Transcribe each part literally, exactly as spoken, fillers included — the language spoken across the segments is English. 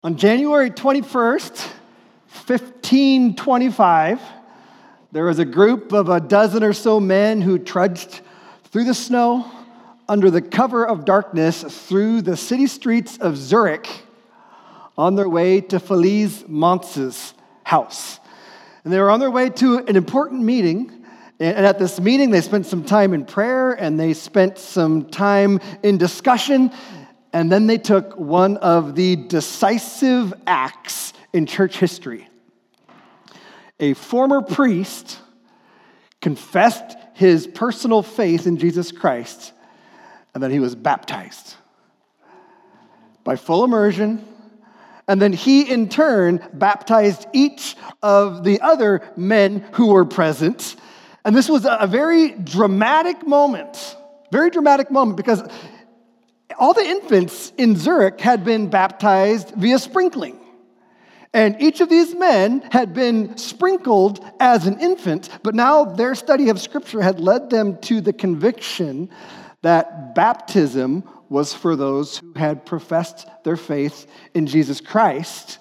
On January twenty-first, fifteen twenty-five, there was a group of a dozen or so men who trudged through the snow under the cover of darkness through the city streets of Zurich on their way to Feliz Montz's house. And they were on their way to an important meeting. And at this meeting, they spent some time in prayer and they spent some time in discussion. And then they took one of the decisive acts in church history. A former priest confessed his personal faith in Jesus Christ, and then he was baptized by full immersion. And then he, in turn, baptized each of the other men who were present. And this was a very dramatic moment, very dramatic moment, because all the infants in Zurich had been baptized via sprinkling. And each of these men had been sprinkled as an infant, but now their study of Scripture had led them to the conviction that baptism was for those who had professed their faith in Jesus Christ.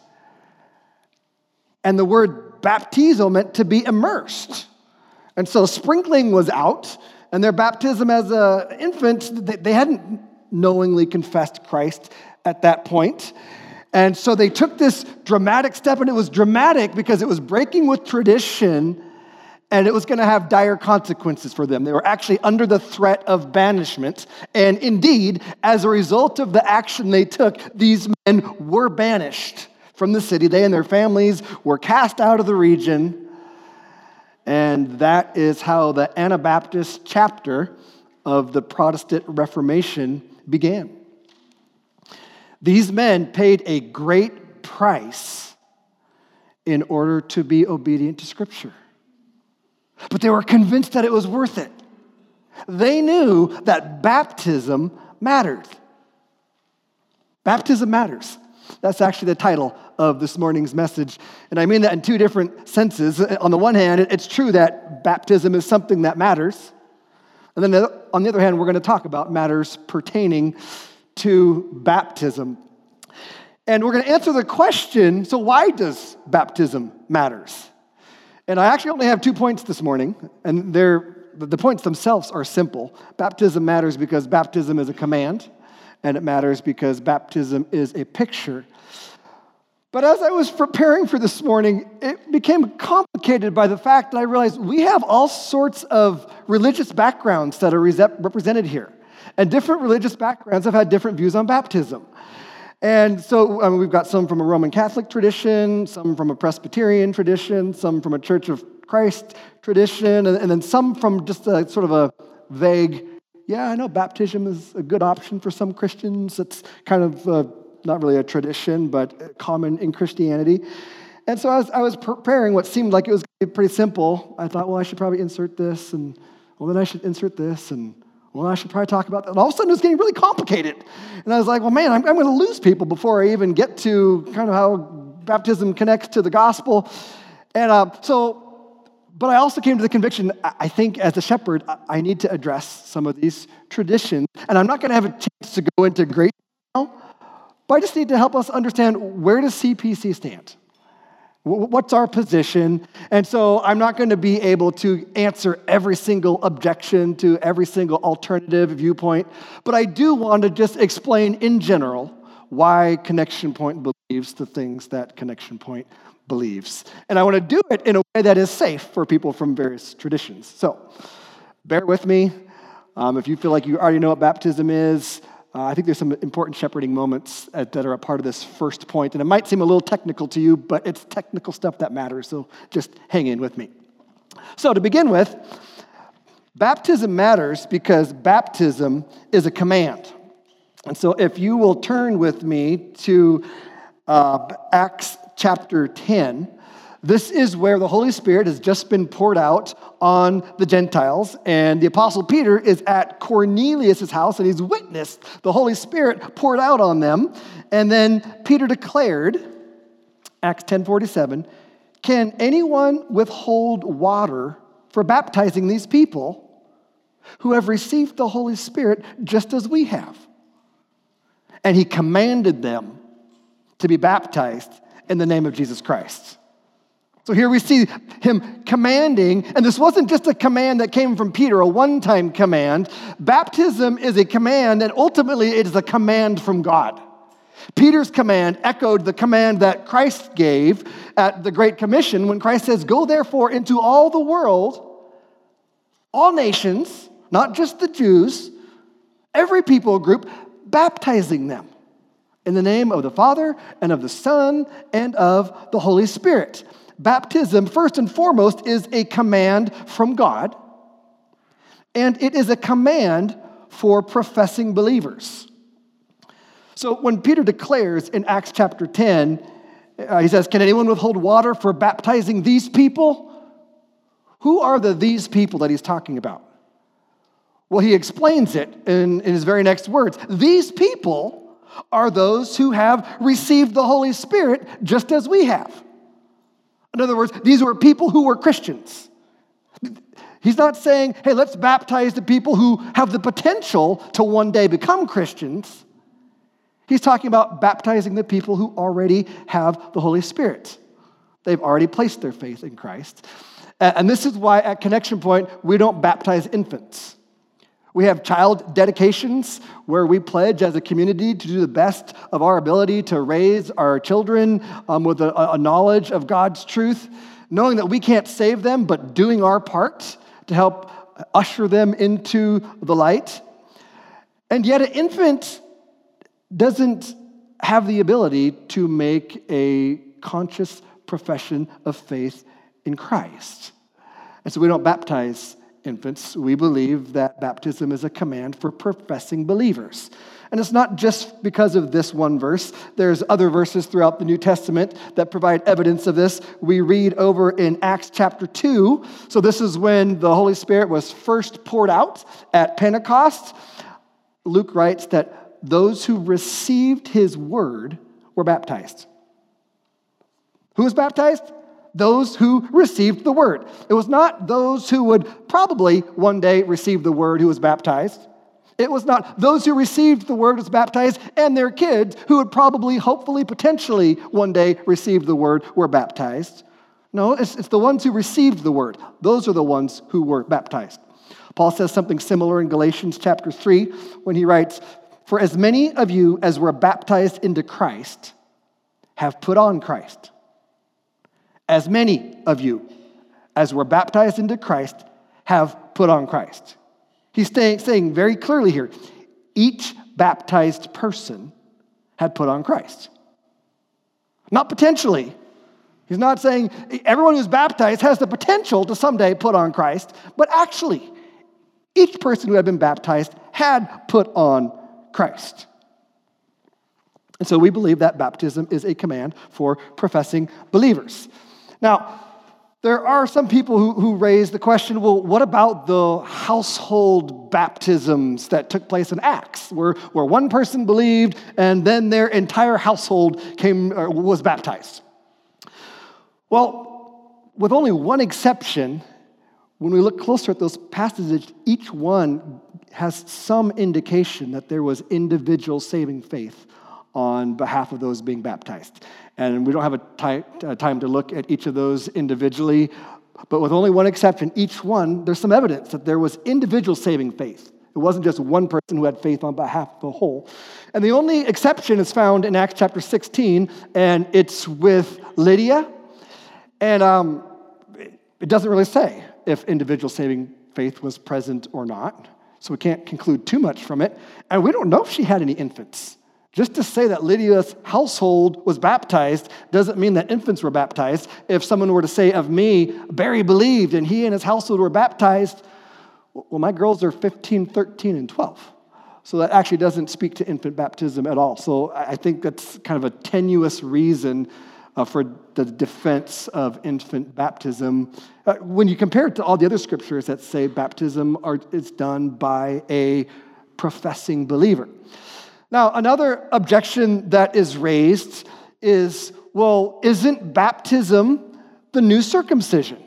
And the word baptizo meant to be immersed. And so sprinkling was out, and their baptism as an infant, they hadn't knowingly confessed Christ at that point. And so they took this dramatic step, and it was dramatic because it was breaking with tradition, and it was going to have dire consequences for them. They were actually under the threat of banishment. And indeed, as a result of the action they took, these men were banished from the city. They and their families were cast out of the region. And that is how the Anabaptist chapter of the Protestant Reformation began. These men paid a great price in order to be obedient to Scripture. But they were convinced that it was worth it. They knew that baptism mattered. Baptism matters. That's actually the title of this morning's message. And I mean that in two different senses. On the one hand, it's true that baptism is something that matters. And then on the other hand, we're going to talk about matters pertaining to baptism. And we're going to answer the question, so why does baptism matters? And I actually only have two points this morning, and they're, the points themselves are simple. Baptism matters because baptism is a command, and it matters because baptism is a picture. But as I was preparing for this morning, it became complicated by the fact that I realized we have all sorts of religious backgrounds that are represented here. And different religious backgrounds have had different views on baptism. And so I mean, we've got some from a Roman Catholic tradition, some from a Presbyterian tradition, some from a Church of Christ tradition, and, and then some from just a sort of a vague, yeah, I know baptism is a good option for some Christians. It's kind of uh, not really a tradition, but common in Christianity. And so as I was preparing what seemed like it was going to be pretty simple, I thought, well, I should probably insert this, and well, then I should insert this, and well, I should probably talk about that. And all of a sudden, it was getting really complicated. And I was like, well, man, I'm, I'm going to lose people before I even get to kind of how baptism connects to the gospel. And uh, so, but I also came to the conviction, I think as a shepherd, I need to address some of these traditions. And I'm not going to have a chance to go into great detail, but I just need to help us understand, where does C P C stand? What's our position? And so I'm not going to be able to answer every single objection to every single alternative viewpoint, but I do want to just explain in general why Connection Point believes the things that Connection Point believes. And I want to do it in a way that is safe for people from various traditions. So bear with me. Um, if you feel like you already know what baptism is, Uh, I think there's some important shepherding moments at, that are a part of this first point, and it might seem a little technical to you, but it's technical stuff that matters, so just hang in with me. So to begin with, baptism matters because baptism is a command. And so if you will turn with me to uh, Acts chapter ten, this is where the Holy Spirit has just been poured out on the Gentiles, and the Apostle Peter is at Cornelius' house, and he's witnessed the Holy Spirit poured out on them. And then Peter declared, Acts ten forty-seven, "Can anyone withhold water for baptizing these people who have received the Holy Spirit just as we have?" And he commanded them to be baptized in the name of Jesus Christ. So here we see him commanding, and this wasn't just a command that came from Peter, a one-time command. Baptism is a command, and ultimately it is a command from God. Peter's command echoed the command that Christ gave at the Great Commission when Christ says, "Go therefore into all the world, all nations, not just the Jews, every people group, baptizing them in the name of the Father and of the Son and of the Holy Spirit." Baptism, first and foremost, is a command from God, and it is a command for professing believers. So when Peter declares in Acts chapter ten, uh, he says, "Can anyone withhold water for baptizing these people?" Who are the these people that he's talking about? Well, he explains it in, in his very next words. These people are those who have received the Holy Spirit just as we have. In other words, these were people who were Christians. He's not saying, hey, let's baptize the people who have the potential to one day become Christians. He's talking about baptizing the people who already have the Holy Spirit. They've already placed their faith in Christ. And this is why at Connection Point, we don't baptize infants. We have child dedications where we pledge as a community to do the best of our ability to raise our children um, with a, a knowledge of God's truth, knowing that we can't save them, but doing our part to help usher them into the light. And yet an infant doesn't have the ability to make a conscious profession of faith in Christ. And so we don't baptize infants. We believe that baptism is a command for professing believers. And it's not just because of this one verse. There's other verses throughout the New Testament that provide evidence of this. We read over in Acts chapter two. So this is when the Holy Spirit was first poured out at Pentecost. Luke writes that those who received his word were baptized. Who was baptized? Those who received the word. It was not those who would probably one day receive the word who was baptized. It was not those who received the word was baptized and their kids who would probably, hopefully, potentially one day receive the word were baptized. No, it's, it's the ones who received the word. Those are the ones who were baptized. Paul says something similar in Galatians chapter three when he writes, "For as many of you as were baptized into Christ have put on Christ." As many of you as were baptized into Christ have put on Christ. He's saying, saying very clearly here, each baptized person had put on Christ. Not potentially. He's not saying everyone who's baptized has the potential to someday put on Christ, but actually, each person who had been baptized had put on Christ. And so we believe that baptism is a command for professing believers. Now, there are some people who, who raise the question, well, what about the household baptisms that took place in Acts, where, where one person believed and then their entire household came or was baptized? Well, with only one exception, when we look closer at those passages, each one has some indication that there was individual saving faith on behalf of those being baptized. And we don't have a time, a time to look at each of those individually, but with only one exception, each one, there's some evidence that there was individual saving faith. It wasn't just one person who had faith on behalf of the whole. And the only exception is found in Acts chapter sixteen, and it's with Lydia. And um, it doesn't really say if individual saving faith was present or not, so we can't conclude too much from it. And we don't know if she had any infants. Just to say that Lydia's household was baptized doesn't mean that infants were baptized. If someone were to say of me, Barry believed and he and his household were baptized, well, my girls are fifteen, thirteen, and twelve. So that actually doesn't speak to infant baptism at all. So I think that's kind of a tenuous reason uh, for the defense of infant baptism. Uh, when you compare it to all the other scriptures that say baptism are, is done by a professing believer. Now, another objection that is raised is, well, isn't baptism the new circumcision?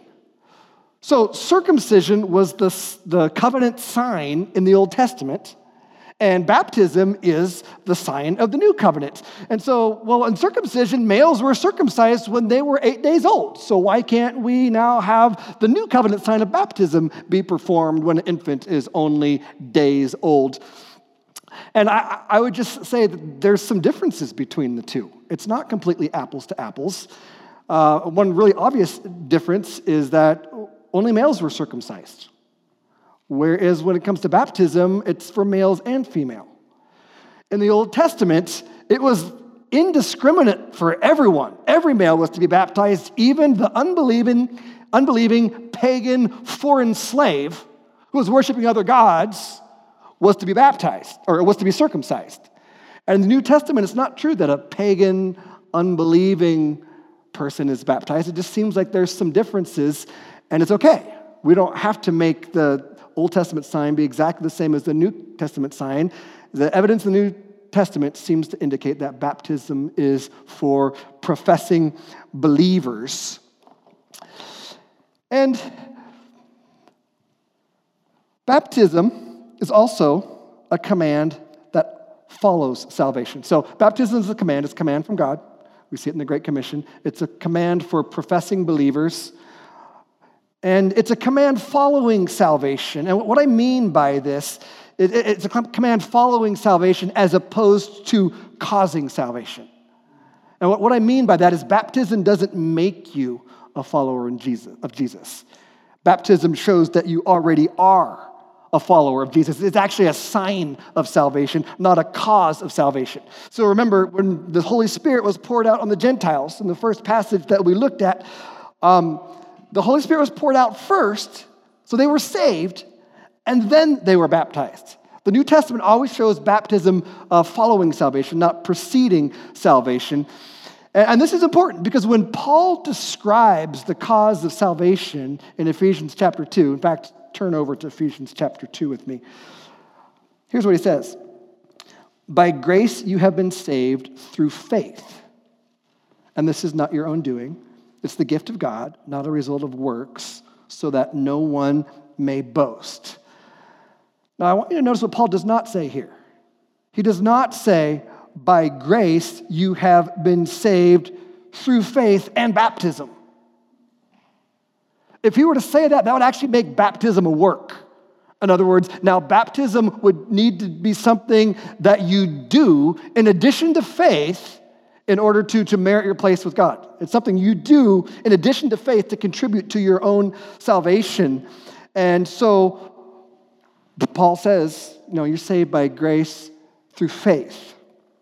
So circumcision was the, the covenant sign in the Old Testament, And baptism is the sign of the new covenant. And so, well, in circumcision, males were circumcised when they were eight days old. So why can't we now have the new covenant sign of baptism be performed when an infant is only days old? And I, I would just say that there's some differences between the two. It's not completely apples to apples. Uh, one really obvious difference is that only males were circumcised. Whereas when it comes to baptism, it's for males and female. In the Old Testament, it was indiscriminate for everyone. Every male was to be baptized, even the unbelieving, unbelieving pagan foreign slave who was worshiping other gods was to be baptized, or was to be circumcised. And in the New Testament, it's not true that a pagan, unbelieving person is baptized. It just seems like there's some differences, and it's okay. We don't have to make the Old Testament sign be exactly the same as the New Testament sign. The evidence in the New Testament seems to indicate that baptism is for professing believers. And baptism is also a command that follows salvation. So baptism is a command. It's a command from God. We see it in the Great Commission. It's a command for professing believers. And it's a command following salvation. And what I mean by this, it's a command following salvation as opposed to causing salvation. And what I mean by that is baptism doesn't make you a follower of Jesus. Baptism shows that you already are a follower of Jesus. It's actually a sign of salvation, not a cause of salvation. So remember, when the Holy Spirit was poured out on the Gentiles in the first passage that we looked at, um, the Holy Spirit was poured out first, so they were saved, and then they were baptized. The New Testament always shows baptism uh, following salvation, not preceding salvation. And, and this is important because when Paul describes the cause of salvation in Ephesians chapter two, in fact, turn over to Ephesians chapter two with me. Here's what he says. By grace you have been saved through faith. And this is not your own doing. It's the gift of God, not a result of works, so that no one may boast. Now, I want you to notice what Paul does not say here. He does not say, by grace you have been saved through faith and baptism. If he were to say that, that would actually make baptism a work. In other words, now baptism would need to be something that you do in addition to faith in order to, to merit your place with God. It's something you do in addition to faith to contribute to your own salvation. And so Paul says, you know, you're saved by grace through faith.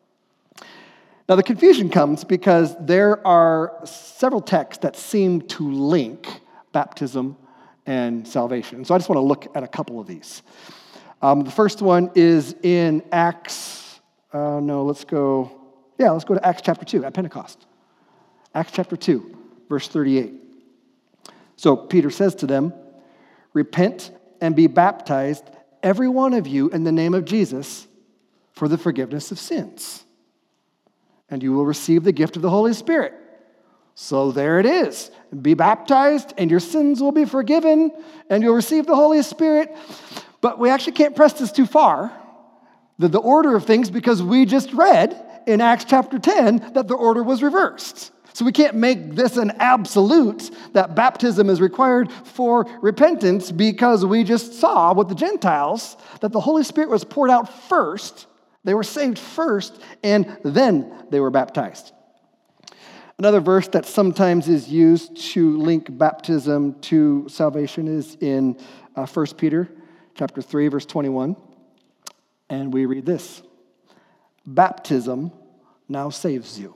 Now the confusion comes because there are several texts that seem to link baptism and salvation. So I just want to look at a couple of these. Um, the first one is in Acts, uh, no, let's go, yeah, let's go to Acts chapter two at Pentecost. Acts chapter two, verse thirty-eight. So Peter says to them, repent and be baptized, every one of you, in the name of Jesus, for the forgiveness of sins. And you will receive the gift of the Holy Spirit. So there it is. Be baptized, and your sins will be forgiven, and you'll receive the Holy Spirit. But we actually can't press this too far, the, the order of things, because we just read in Acts chapter ten that the order was reversed. So we can't make this an absolute that baptism is required for repentance because we just saw with the Gentiles that the Holy Spirit was poured out first. They were saved first, and then they were baptized. Another verse that sometimes is used to link baptism to salvation is in uh, First Peter chapter three, verse twenty-one. And we read this. Baptism now saves you.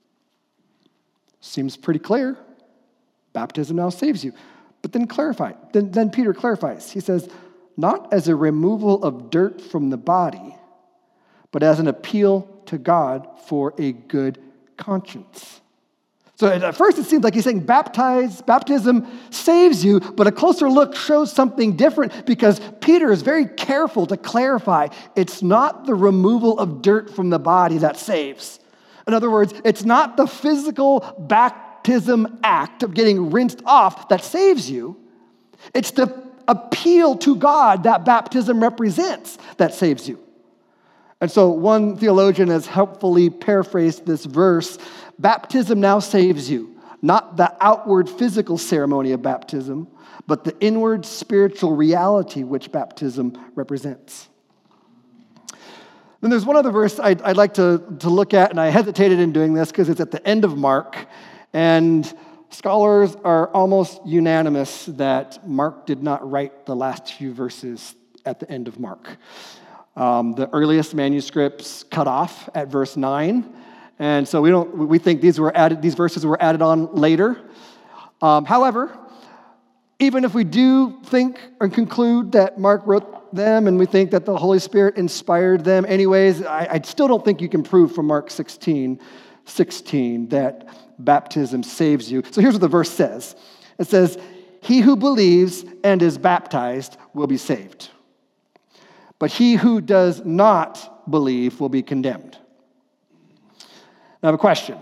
Seems pretty clear. Baptism now saves you. But then clarify. Then, then Peter clarifies. He says, not as a removal of dirt from the body, but as an appeal to God for a good conscience. So at first it seems like he's saying baptize, baptism saves you, but a closer look shows something different because Peter is very careful to clarify it's not the removal of dirt from the body that saves. In other words, it's not the physical baptism act of getting rinsed off that saves you. It's the appeal to God that baptism represents that saves you. And so one theologian has helpfully paraphrased this verse: baptism now saves you, not the outward physical ceremony of baptism, but the inward spiritual reality which baptism represents. Then there's one other verse I'd, I'd like to, to look at, and I hesitated in doing this because it's at the end of Mark, and scholars are almost unanimous that Mark did not write the last few verses at the end of Mark. Um, the earliest manuscripts cut off at verse nine, and so we don't. We think these were added. These verses were added on later. Um, however, even if we do think and conclude that Mark wrote them, and we think that the Holy Spirit inspired them anyways, I, I still don't think you can prove from Mark sixteen, sixteen that baptism saves you. So here's what the verse says. It says, "He who believes and is baptized will be saved, but he who does not believe will be condemned." Now I have a question.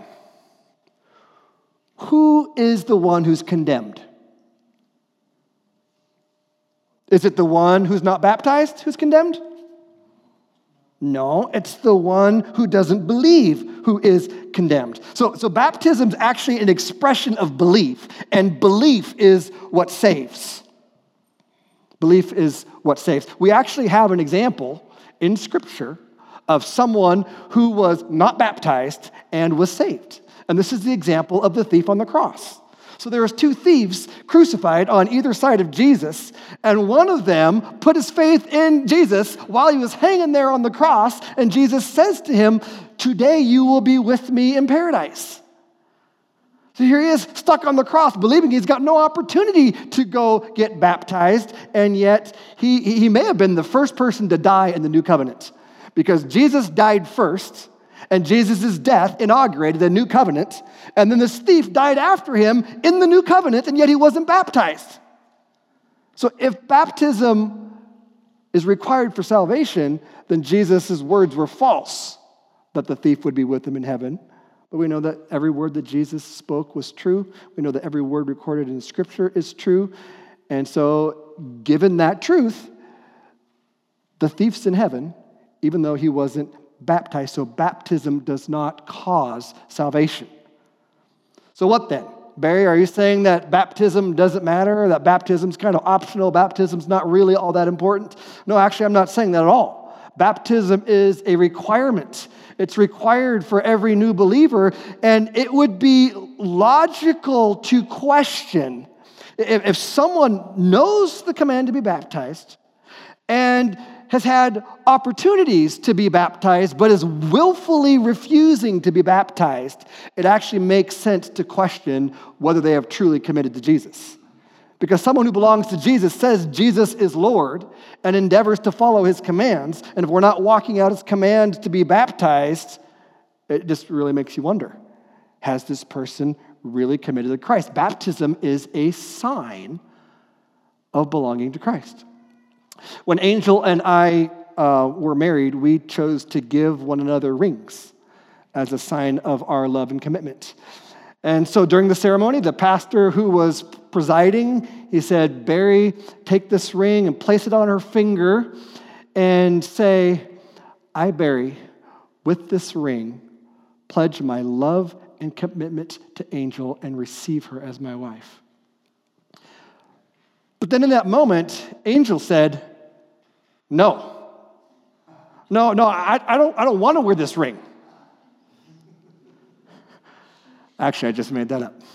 Who is the one who's condemned? Is it the one who's not baptized who's condemned? No, it's the one who doesn't believe who is condemned. So, so baptism is actually an expression of belief, and belief is what saves. Belief is what saves. We actually have an example in Scripture of someone who was not baptized and was saved. And this is the example of the thief on the cross. So there was two thieves crucified on either side of Jesus, and one of them put his faith in Jesus while he was hanging there on the cross, and Jesus says to him, "Today you will be with me in paradise." So here he is, stuck on the cross, believing he's got no opportunity to go get baptized, and yet he, he may have been the first person to die in the new covenant, because Jesus died first, and Jesus' death inaugurated the new covenant, and then this thief died after him in the new covenant, and yet he wasn't baptized. So if baptism is required for salvation, then Jesus' words were false, that the thief would be with him in heaven. But we know that every word that Jesus spoke was true. We know that every word recorded in Scripture is true. And so, given that truth, the thief's in heaven, even though he wasn't baptized. So baptism does not cause salvation. So what then? Barry, are you saying that baptism doesn't matter, that baptism's kind of optional, baptism's not really all that important? No, actually, I'm not saying that at all. Baptism is a requirement. It's required for every new believer, and it would be logical to question if, if someone knows the command to be baptized and has had opportunities to be baptized, but is willfully refusing to be baptized, it actually makes sense to question whether they have truly committed to Jesus. Because someone who belongs to Jesus says Jesus is Lord and endeavors to follow his commands, and if we're not walking out his command to be baptized, it just really makes you wonder, has this person really committed to Christ? Baptism is a sign of belonging to Christ. When Angel and I uh, were married, we chose to give one another rings as a sign of our love and commitment. And so during the ceremony, the pastor who was presiding, he said, "Barry, take this ring and place it on her finger and say, 'I, Barry, with this ring, pledge my love and commitment to Angel and receive her as my wife.'" But then in that moment, Angel said, "No, no, no, I, I don't, I don't want to wear this ring." Actually, I just made that up.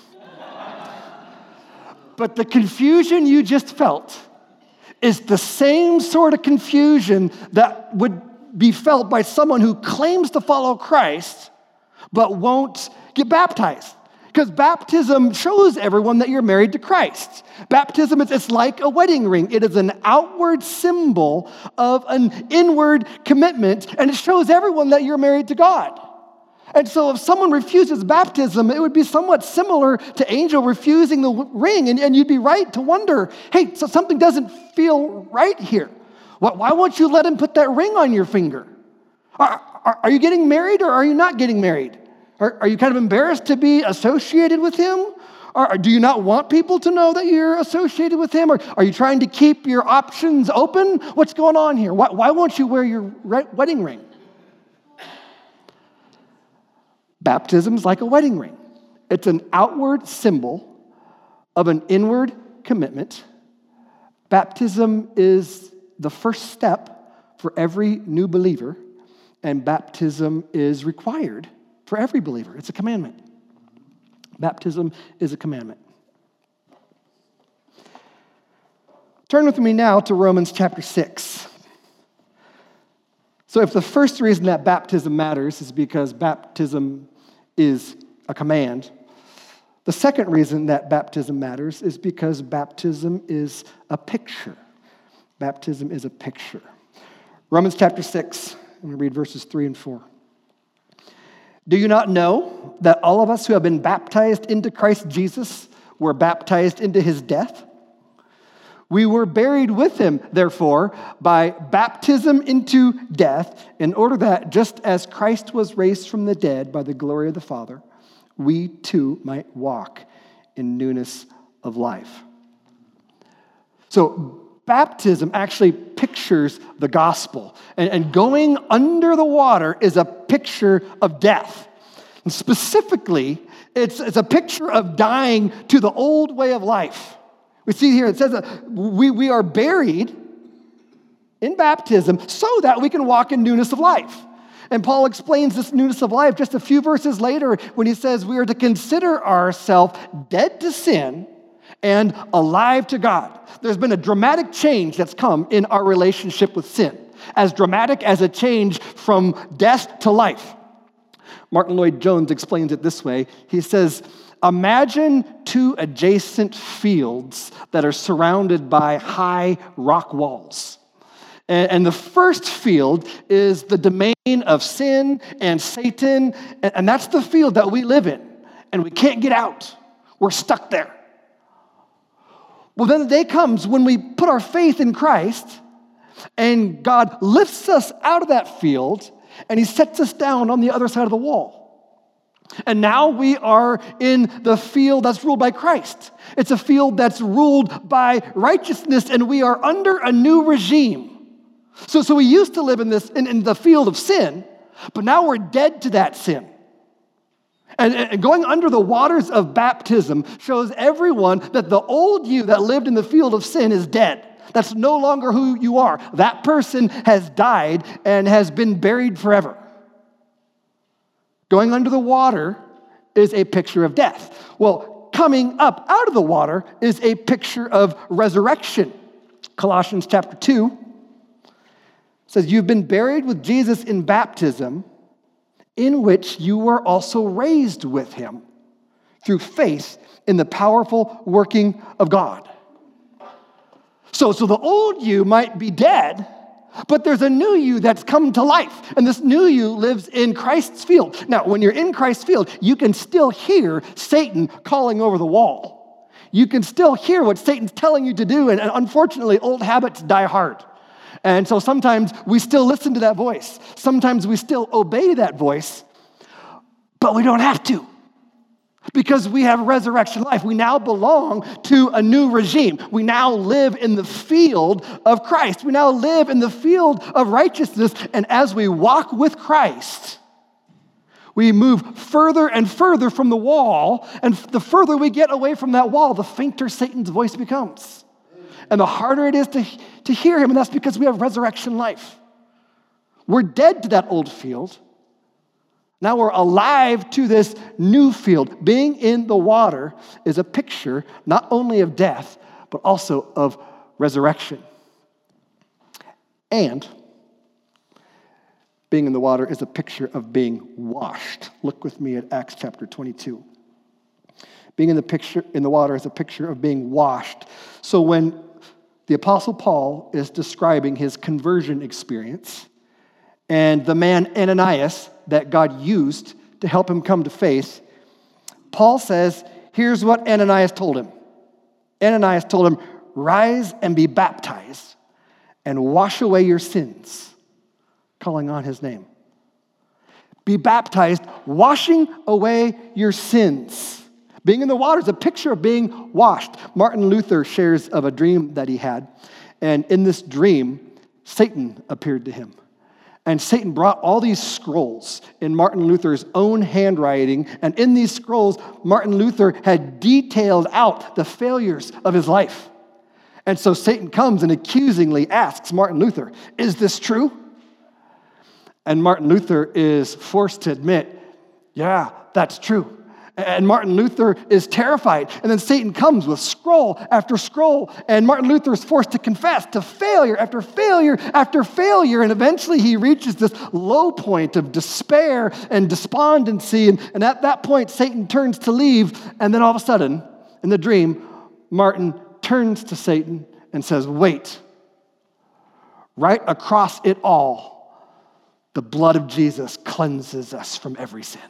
But the confusion you just felt is the same sort of confusion that would be felt by someone who claims to follow Christ but won't get baptized. Because baptism shows everyone that you're married to Christ. Baptism is it's like a wedding ring. It is an outward symbol of an inward commitment, and it shows everyone that you're married to God. And so if someone refuses baptism, it would be somewhat similar to Angel refusing the ring, and, and you'd be right to wonder, hey, so something doesn't feel right here. Why, why won't you let him put that ring on your finger? Are, are, are you getting married or are you not getting married? Are, are you kind of embarrassed to be associated with him? Or do you not want people to know that you're associated with him? Or are you trying to keep your options open? What's going on here? Why, why won't you wear your wedding ring? Baptism is like a wedding ring. It's an outward symbol of an inward commitment. Baptism is the first step for every new believer, and baptism is required for every believer. It's a commandment. Baptism is a commandment. Turn with me now to Romans chapter six. So if the first reason that baptism matters is because baptism is a command, the second reason that baptism matters is because baptism is a picture. Baptism is a picture. Romans chapter six, I'm going to read verses three and four. Do you not know that all of us who have been baptized into Christ Jesus were baptized into his death? We were buried with him, therefore, by baptism into death, in order that just as Christ was raised from the dead by the glory of the Father, we too might walk in newness of life. So baptism actually pictures the gospel. And, and going under the water is a picture of death. And specifically, it's, it's a picture of dying to the old way of life. We see here, it says that we, we are buried in baptism so that we can walk in newness of life. And Paul explains this newness of life just a few verses later when he says we are to consider ourselves dead to sin and alive to God. There's been a dramatic change that's come in our relationship with sin, as dramatic as a change from death to life. Martin Lloyd-Jones explains it this way. He says, imagine two adjacent fields that are surrounded by high rock walls. And, and the first field is the domain of sin and Satan, and, and that's the field that we live in, and we can't get out. We're stuck there. Well, then the day comes when we put our faith in Christ, and God lifts us out of that field, and he sets us down on the other side of the wall. And now we are in the field that's ruled by Christ. It's a field that's ruled by righteousness, and we are under a new regime. So, so we used to live in this in, in the field of sin, but now we're dead to that sin. And, and going under the waters of baptism shows everyone that the old you that lived in the field of sin is dead. That's no longer who you are. That person has died and has been buried forever. Going under the water is a picture of death. Well, coming up out of the water is a picture of resurrection. Colossians chapter two says, you've been buried with Jesus in baptism, in which you were also raised with him through faith in the powerful working of God. So, so the old you might be dead, but there's a new you that's come to life, and this new you lives in Christ's field. Now, when you're in Christ's field, you can still hear Satan calling over the wall. You can still hear what Satan's telling you to do, and, and unfortunately, old habits die hard. And so sometimes we still listen to that voice. Sometimes we still obey that voice, but we don't have to. Because we have resurrection life. We now belong to a new regime. We now live in the field of Christ. We now live in the field of righteousness. And as we walk with Christ, we move further and further from the wall. And the further we get away from that wall, the fainter Satan's voice becomes. And the harder it is to, to hear him. And that's because we have resurrection life. We're dead to that old field. Now we're alive to this new field. Being in the water is a picture not only of death, but also of resurrection. And being in the water is a picture of being washed. Look with me at Acts chapter twenty-two. Being in the picture in the water is a picture of being washed. So when the Apostle Paul is describing his conversion experience, and the man Ananias that God used to help him come to faith, Paul says, here's what Ananias told him. Ananias told him, rise and be baptized and wash away your sins, calling on his name. Be baptized, washing away your sins. Being in the water is a picture of being washed. Martin Luther shares of a dream that he had, and in this dream, Satan appeared to him. And Satan brought all these scrolls in Martin Luther's own handwriting. And in these scrolls, Martin Luther had detailed out the failures of his life. And so Satan comes and accusingly asks Martin Luther, is this true? And Martin Luther is forced to admit, yeah, that's true. And Martin Luther is terrified. And then Satan comes with scroll after scroll. And Martin Luther is forced to confess to failure after failure after failure. And eventually he reaches this low point of despair and despondency. And, and at that point, Satan turns to leave. And then all of a sudden, in the dream, Martin turns to Satan and says, wait. Right across it all, the blood of Jesus cleanses us from every sin.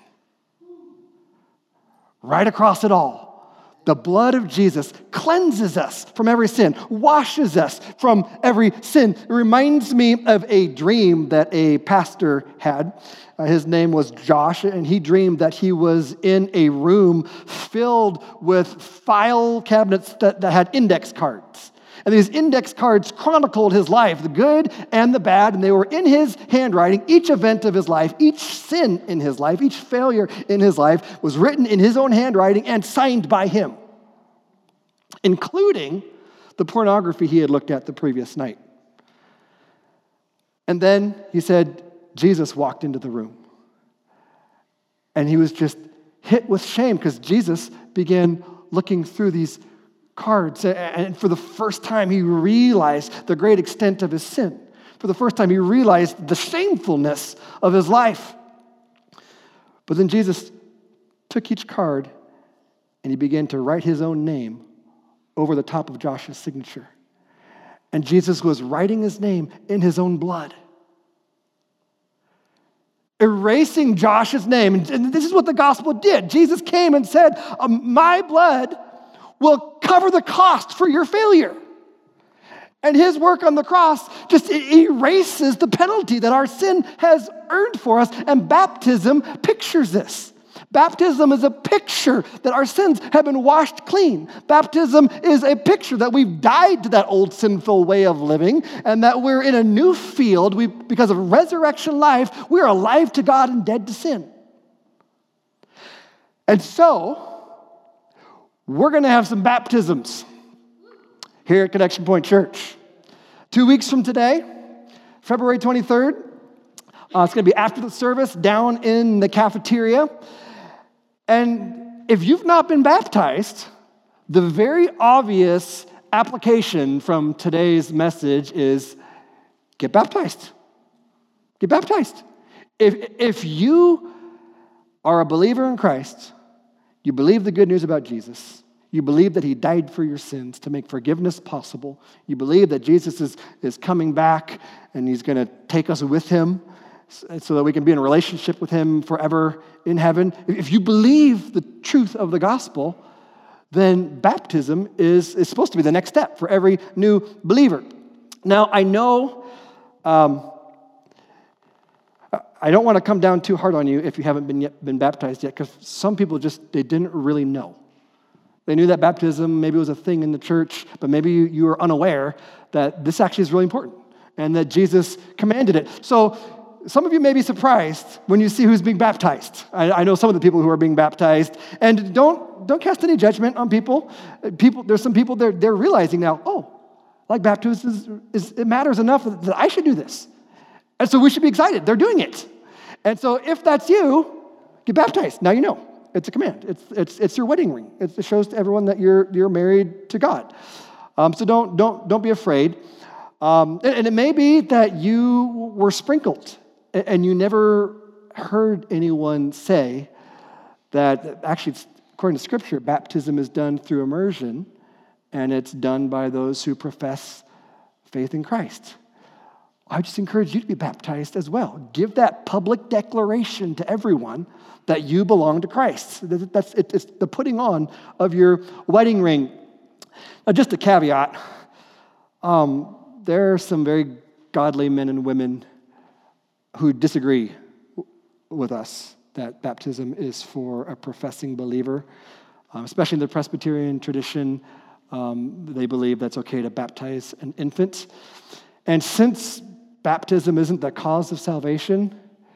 Right across it all, the blood of Jesus cleanses us from every sin, washes us from every sin. It reminds me of a dream that a pastor had. Uh, his name was Josh, and he dreamed that he was in a room filled with file cabinets that, that had index cards. And these index cards chronicled his life, the good and the bad, and they were in his handwriting. Each event of his life, each sin in his life, each failure in his life was written in his own handwriting and signed by him, including the pornography he had looked at the previous night. And then he said, Jesus walked into the room. And he was just hit with shame because Jesus began looking through these cards. And for the first time, he realized the great extent of his sin. For the first time, he realized the shamefulness of his life. But then Jesus took each card and he began to write his own name over the top of Josh's signature. And Jesus was writing his name in his own blood, erasing Josh's name. And this is what the gospel did. Jesus came and said, my blood will cover the cost for your failure. And his work on the cross just erases the penalty that our sin has earned for us. And baptism pictures this. Baptism is a picture that our sins have been washed clean. Baptism is a picture that we've died to that old sinful way of living and that we're in a new field. We, because of resurrection life, we're alive to God and dead to sin. And so, we're going to have some baptisms here at Connection Point Church. Two weeks from today, February twenty-third, uh, it's going to be after the service down in the cafeteria. And if you've not been baptized, the very obvious application from today's message is get baptized. Get baptized. If, if you are a believer in Christ, you believe the good news about Jesus. You believe that he died for your sins to make forgiveness possible. You believe that Jesus is, is coming back and he's going to take us with him so that we can be in a relationship with him forever in heaven. If you believe the truth of the gospel, then baptism is, is supposed to be the next step for every new believer. Now, I know um, I don't want to come down too hard on you if you haven't been yet, been baptized yet, because some people just, they didn't really know. They knew that baptism maybe was a thing in the church, but maybe you, you were unaware that this actually is really important and that Jesus commanded it. So some of you may be surprised when you see who's being baptized. I, I know some of the people who are being baptized, and don't don't cast any judgment on people. People, there's some people they're they're realizing now, oh, like baptism is, is it matters enough that I should do this, and so we should be excited. They're doing it, and so if that's you, get baptized. Now you know it's a command. It's it's it's your wedding ring. It shows to everyone that you're you're married to God. Um, so don't don't don't be afraid. Um, and, and it may be that you were sprinkled. And you never heard anyone say that, actually, according to Scripture, baptism is done through immersion, and it's done by those who profess faith in Christ. I just encourage you to be baptized as well. Give that public declaration to everyone that you belong to Christ. That's it's the putting on of your wedding ring. Now, just a caveat. Um, there are some very godly men and women who disagree with us that baptism is for a professing believer, um, especially in the Presbyterian tradition. Um, they believe that's okay to baptize an infant. And since baptism isn't the cause of salvation,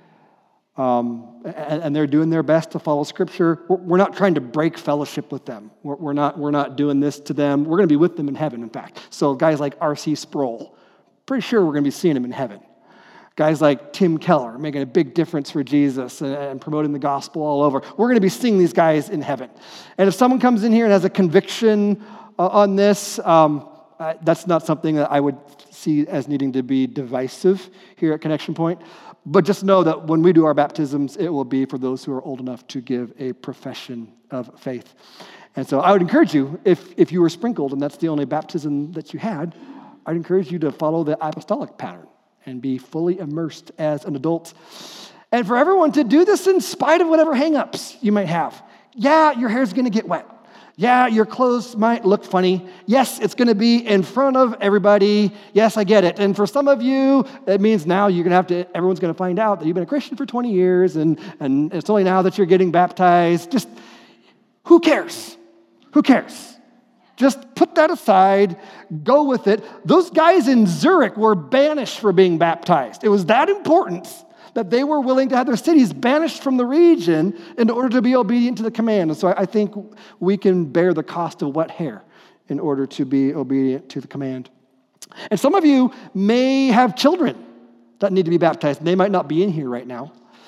um, and, and they're doing their best to follow Scripture, we're, we're not trying to break fellowship with them. We're, we're not, we're not doing this to them. We're going to be with them in heaven, in fact. So guys like R C Sproul, pretty sure we're going to be seeing him in heaven. Guys like Tim Keller, making a big difference for Jesus and, and promoting the gospel all over. We're going to be seeing these guys in heaven. And if someone comes in here and has a conviction uh, on this, um, uh, that's not something that I would see as needing to be divisive here at Connection Point. But just know that when we do our baptisms, it will be for those who are old enough to give a profession of faith. And so I would encourage you, if, if you were sprinkled and that's the only baptism that you had, I'd encourage you to follow the apostolic pattern and be fully immersed as an adult. And for everyone to do this in spite of whatever hang-ups you might have. Yeah, your hair's going to get wet. Yeah, your clothes might look funny. Yes, it's going to be in front of everybody. Yes, I get it. And for some of you, it means now you're going to have to, everyone's going to find out that you've been a Christian for twenty years, and, and it's only now that you're getting baptized. Just, who cares? Who cares? Just put that aside, go with it. Those guys in Zurich were banished for being baptized. It was that important that they were willing to have their cities banished from the region in order to be obedient to the command. And so I think we can bear the cost of wet hair in order to be obedient to the command. And some of you may have children that need to be baptized. They might not be in here right now.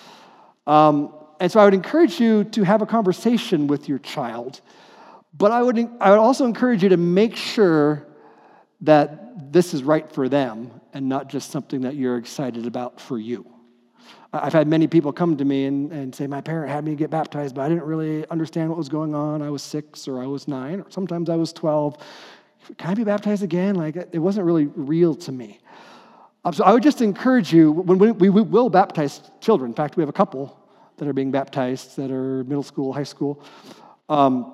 Um, and so I would encourage you to have a conversation with your child. But I would, I would also encourage you to make sure that this is right for them and not just something that you're excited about for you. I've had many people come to me and, and say, my parent had me get baptized, but I didn't really understand what was going on. I was six or I was nine, or sometimes I was twelve. Can I be baptized again? Like, it wasn't really real to me. Um, so I would just encourage you, when we, we, we will baptize children. In fact, we have a couple that are being baptized that are middle school, high school. Um,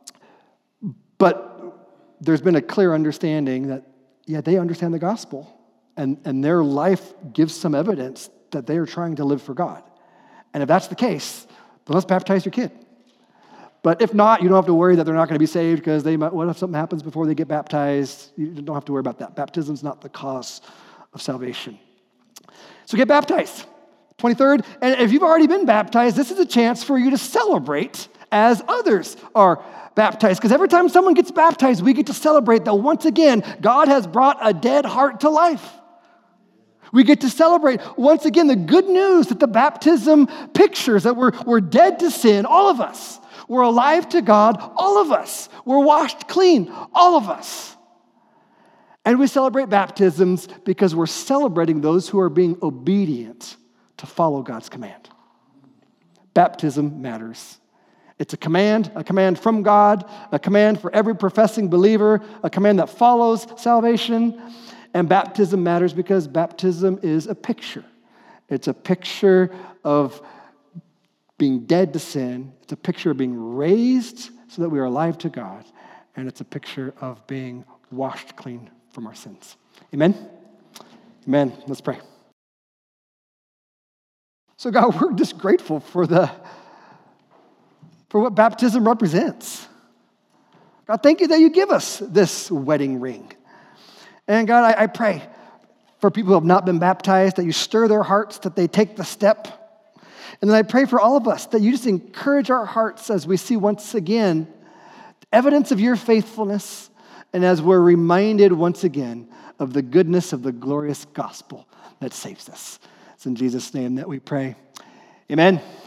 But there's been a clear understanding that, yeah, they understand the gospel, and, and their life gives some evidence that they are trying to live for God. And if that's the case, then let's baptize your kid. But if not, you don't have to worry that they're not going to be saved because they might, what if something happens before they get baptized? You don't have to worry about that. Baptism's not the cause of salvation. So get baptized. twenty-third, and if you've already been baptized, this is a chance for you to celebrate as others are baptized. Because every time someone gets baptized, we get to celebrate that once again, God has brought a dead heart to life. We get to celebrate once again the good news that the baptism pictures, that we're, we're dead to sin, all of us. We're alive to God, all of us. We're washed clean, all of us. And we celebrate baptisms because we're celebrating those who are being obedient to follow God's command. Baptism matters. It's a command, a command from God, a command for every professing believer, a command that follows salvation. And baptism matters because baptism is a picture. It's a picture of being dead to sin. It's a picture of being raised so that we are alive to God. And it's a picture of being washed clean from our sins. Amen? Amen. Let's pray. So God, we're just grateful for the for what baptism represents. God, thank you that you give us this wedding ring. And God, I, I pray for people who have not been baptized, that you stir their hearts, that they take the step. And then I pray for all of us, that you just encourage our hearts as we see once again evidence of your faithfulness, and as we're reminded once again of the goodness of the glorious gospel that saves us. It's in Jesus' name that we pray. Amen.